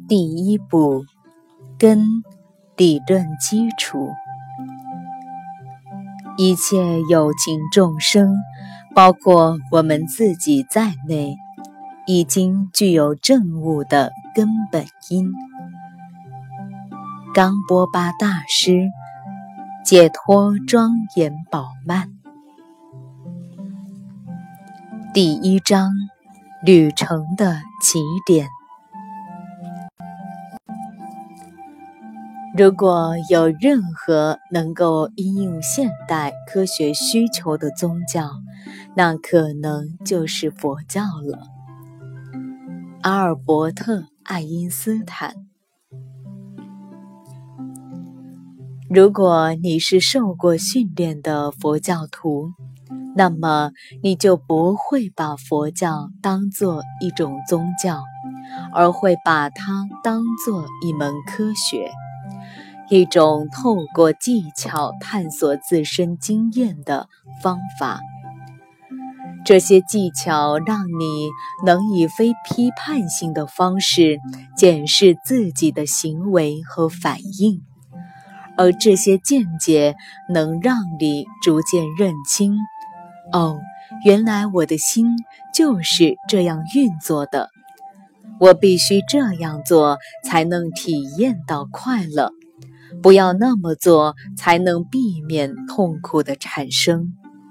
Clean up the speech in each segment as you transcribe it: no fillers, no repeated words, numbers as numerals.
第一步，根，理论基础。一切有情众生，包括我们自己在内，已经具有证悟的根本因。冈波巴大师，解脱庄严饱满。第一章，旅程的起点。如果有任何能够因应现代科学需求的宗教，那可能就是佛教了。阿尔伯特·爱因斯坦。如果你是受过训练的佛教徒，那么你就不会把佛教当作一种宗教，而会把它当作一门科学，一种透过技巧探索自身经验的方法。这些技巧让你能以非批判性的方式检视自己的行为和反应，而这些见解能让你逐渐认清，原来我的心就是这样运作的，我必须这样做才能体验到快乐，不要那么做才能避免痛苦的产生。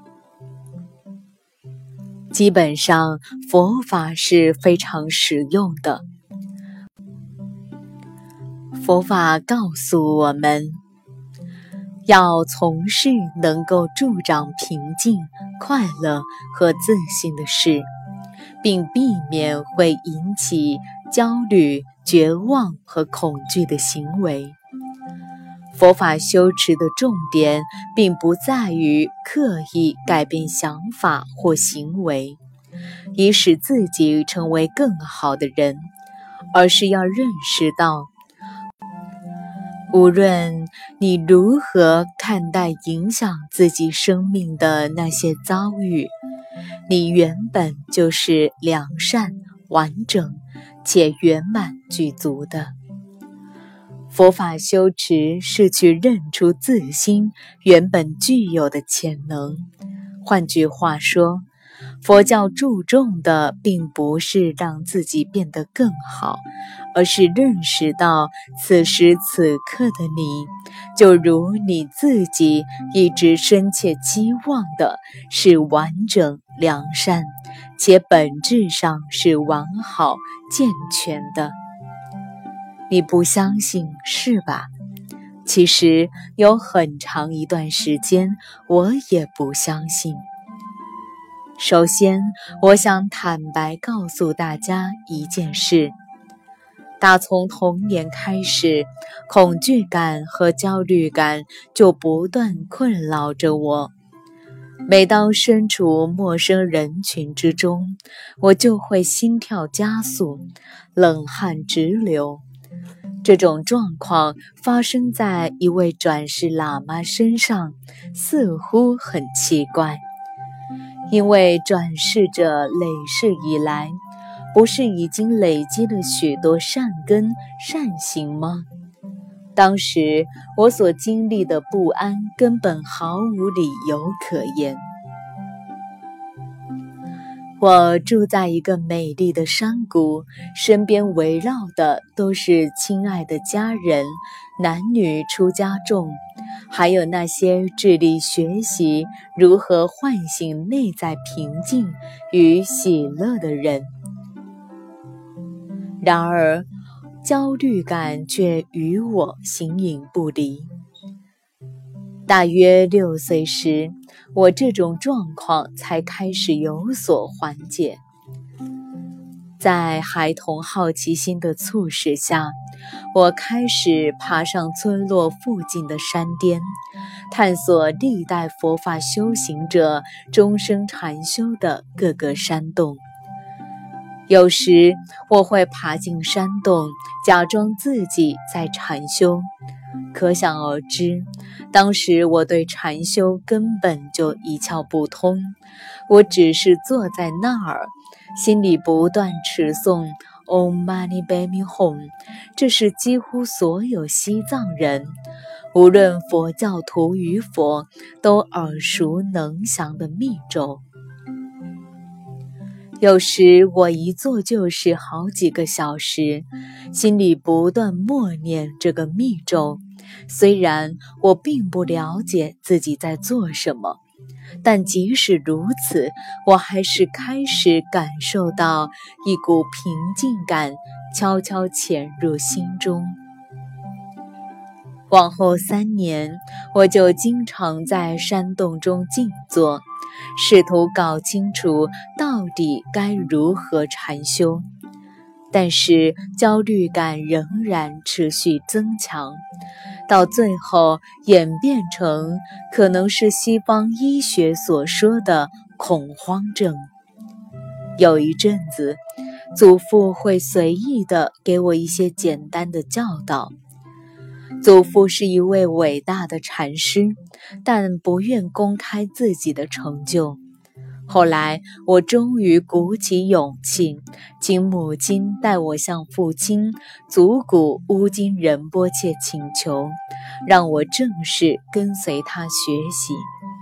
基本上，佛法是非常实用的。佛法告诉我们，要从事能够助长平静、快乐和自信的事，并避免会引起焦虑、绝望和恐惧的行为。佛法修持的重点并不在于刻意改变想法或行为，以使自己成为更好的人，而是要认识到，无论你如何看待影响自己生命的那些遭遇，你原本就是良善、完整且圆满具足的。佛法修持是去认出自心原本具有的潜能。换句话说，佛教注重的并不是让自己变得更好，而是认识到此时此刻的你，就如你自己一直深切期望的是完整、良善，且本质上是完好、健全的。你不相信是吧？其实有很长一段时间，我也不相信。首先，我想坦白告诉大家一件事：打从童年开始，恐惧感和焦虑感就不断困扰着我。每当身处陌生人群之中，我就会心跳加速，冷汗直流。这种状况发生在一位转世喇嘛身上，似乎很奇怪。因为转世者累世以来，不是已经累积了许多善根善行吗？当时我所经历的不安根本毫无理由可言。我住在一个美丽的山谷，身边围绕的都是亲爱的家人、男女出家众，还有那些致力学习如何唤醒内在平静与喜乐的人。然而，焦虑感却与我形影不离。大约6岁时，我这种状况才开始有所缓解。在孩童好奇心的促使下，我开始爬上村落附近的山巅，探索历代佛法修行者终生禅修的各个山洞。有时我会爬进山洞，假装自己在禅修。可想而知，当时我对禅修根本就一窍不通，我只是坐在那儿，心里不断持诵 Om Mani Padme Hum，这是几乎所有西藏人，无论佛教徒与否，都耳熟能详的密咒。有时我一坐就是好几个小时，心里不断默念这个密咒。虽然我并不了解自己在做什么，但即使如此，我还是开始感受到一股平静感悄悄潜入心中。往后3年，我就经常在山洞中静坐，试图搞清楚到底该如何禅修。但是焦虑感仍然持续增强，到最后演变成可能是西方医学所说的恐慌症。有一阵子，祖父会随意地给我一些简单的教导。祖父是一位伟大的禅师，但不愿公开自己的成就。后来我终于鼓起勇气，请母亲带我向父亲祖古乌金仁波切请求，让我正式跟随他学习。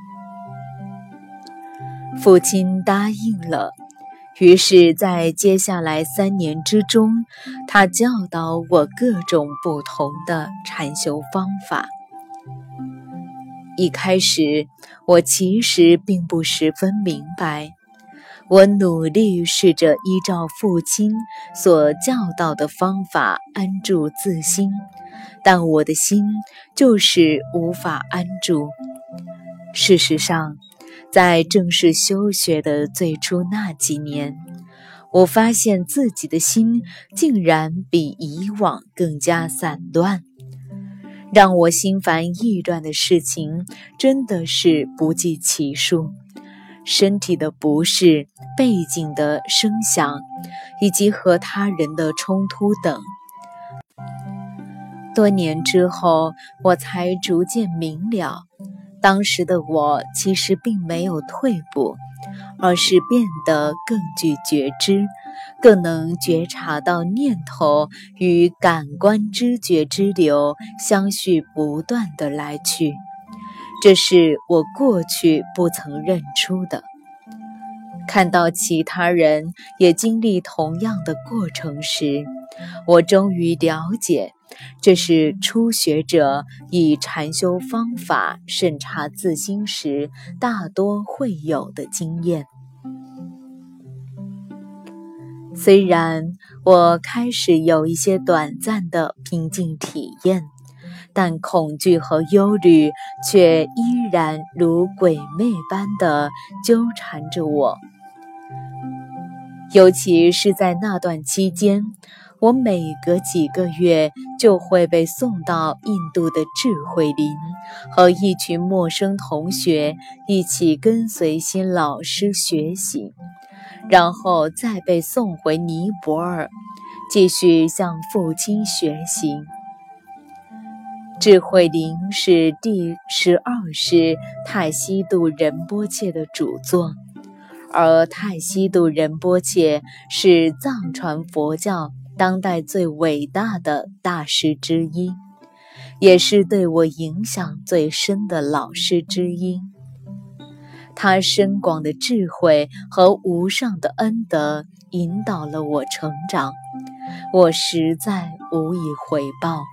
父亲答应了，于是在接下来3年之中，他教导我各种不同的禅修方法。一开始，我其实并不十分明白。我努力试着依照父亲所教导的方法安住自心，但我的心就是无法安住。事实上，在正式修学的最初那几年，我发现自己的心竟然比以往更加散乱。让我心烦意乱的事情真的是不计其数，身体的不适、背景的声响，以及和他人的冲突等。多年之后，我才逐渐明了，当时的我其实并没有退步，而是变得更具觉知，更能觉察到念头与感官知觉之流相续不断地来去，这是我过去不曾认出的。看到其他人也经历同样的过程时，我终于了解，这是初学者以禅修方法审查自心时大多会有的经验。虽然我开始有一些短暂的平静体验，但恐惧和忧虑却依然如鬼魅般地纠缠着我。尤其是在那段期间，我每隔几个月就会被送到印度的智慧林，和一群陌生同学一起跟随新老师学习，然后再被送回尼泊尔，继续向父亲学习。智慧林是第12世太西度仁波切的主作，而太西度仁波切是藏传佛教当代最伟大的大师之一，也是对我影响最深的老师之一。他深广的智慧和无上的恩德引导了我成长，我实在无以回报。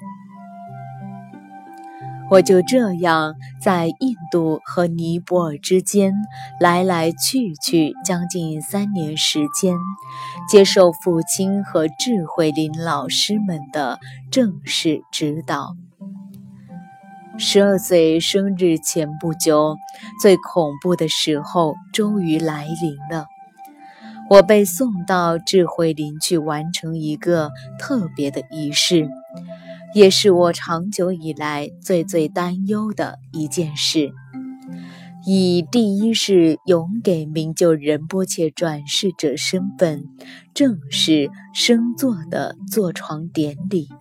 我就这样在印度和尼泊尔之间来来去去将近3年时间，接受父亲和智慧林老师们的正式指导。12岁生日前不久，最恐怖的时候终于来临了。我被送到智慧林去完成一个特别的仪式，也是我长久以来最担忧的一件事。以第1世永给明就仁波切转世者身份，正式升座的坐床典礼。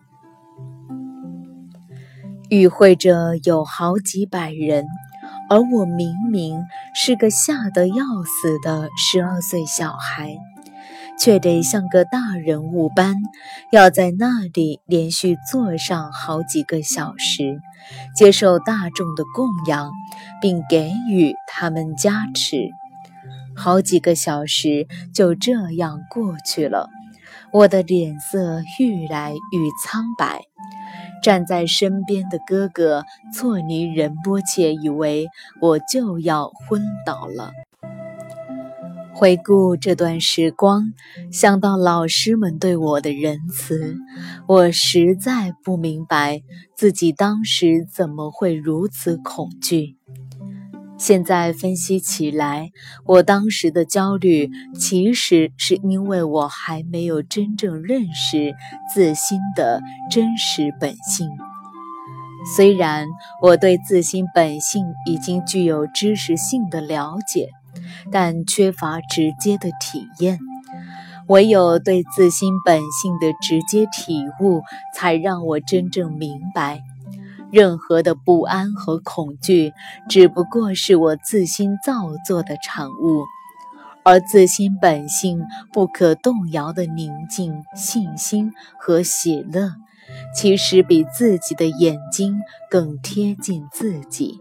与会者有好几百人，而我明明是个吓得要死的12岁小孩， 却得像个大人物般，要在那里连续坐上好几个小时，接受大众的供养，并给予他们加持。好几个小时就这样过去了，我的脸色愈来愈苍白。站在身边的哥哥错尼仁波切以为我就要昏倒了。回顾这段时光，想到老师们对我的仁慈，我实在不明白自己当时怎么会如此恐惧。现在分析起来，我当时的焦虑其实是因为我还没有真正认识自心的真实本性。虽然我对自心本性已经具有知识性的了解，但缺乏直接的体验。唯有对自心本性的直接体悟，才让我真正明白，任何的不安和恐惧只不过是我自心造作的产物，而自心本性不可动摇的宁静、信心和喜乐，其实比自己的眼睛更贴近自己。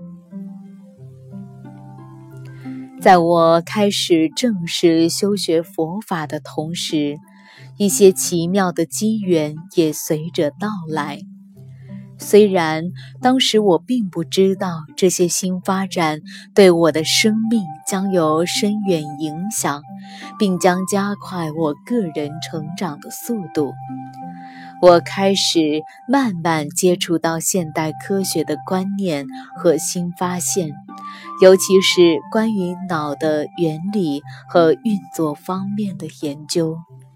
在我开始正式修学佛法的同时，一些奇妙的机缘也随着到来。虽然当时我并不知道这些新发展对我的生命将有深远影响，并将加快我个人成长的速度，我开始慢慢接触到现代科学的观念和新发现，尤其是关于脑的原理和运作方面的研究。